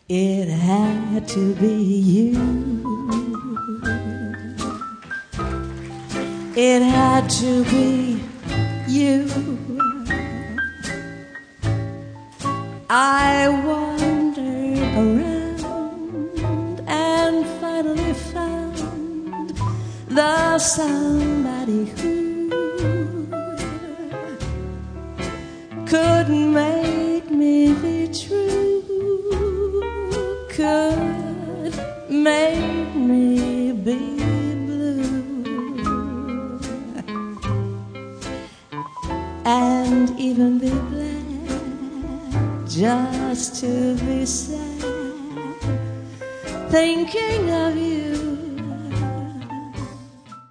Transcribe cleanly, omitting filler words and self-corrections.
It had to be you. It had to be you. I wandered around and finally found the somebody who could make me be true, could make me be blue, and even be glad just to be sad, thinking of you.